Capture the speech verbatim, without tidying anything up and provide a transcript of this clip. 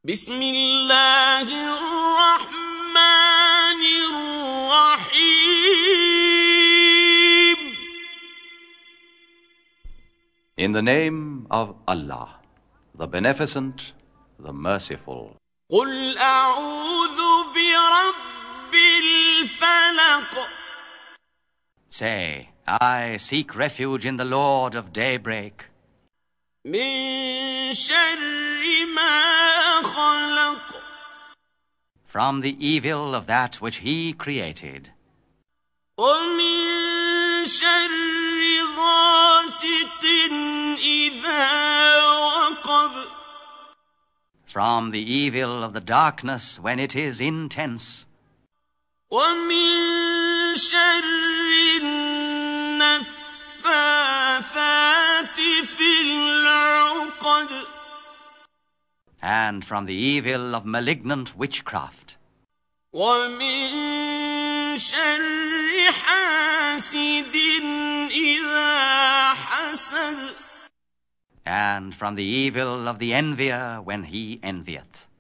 بسم الله الرحمن الرحيم. In the name of Allah, the Beneficent, the Merciful. قل أعوذ برب الفلق. Say, I seek refuge in the Lord of daybreak. من شر ما خلق. From the evil of that which He created. ومن شر غاسق إذا وقب. From the evil of the darkness when it is intense. ومن شر النفاثات في العقد. And from the evil of malignant witchcraft. ومن شر حاسد إذا حسد. And from the evil of the envier when he envieth.